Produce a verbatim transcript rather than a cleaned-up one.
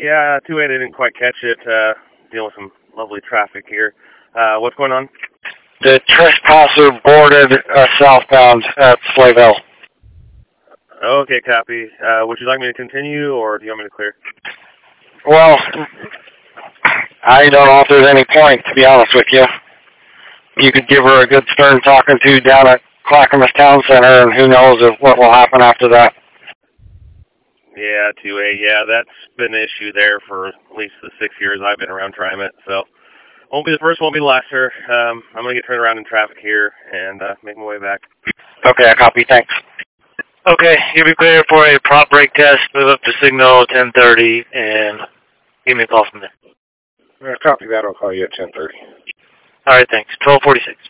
Yeah, two eight, I didn't quite catch it. Uh, dealing with some lovely traffic here. Uh, what's going on? The trespasser boarded uh, southbound at Slayville. Okay, copy. Uh, would you like me to continue, or do you want me to clear? Well, I don't know if there's any point, to be honest with you. You could give her a good stern talking to down at Clackamas Town Center, and who knows if what will happen after that. Yeah, two eight. Yeah, that's been an issue there for at least the six years I've been around trying it. So, won't be the first, won't be the last, sir. Um, I'm going to get turned around in traffic here and uh, make my way back. Okay, I copy. Thanks. Okay, you'll be clear for a prop brake test. Move up to signal ten thirty and give me a call from there. Uh, copy that. I'll call you at ten thirty. All right, thanks. twelve forty-six.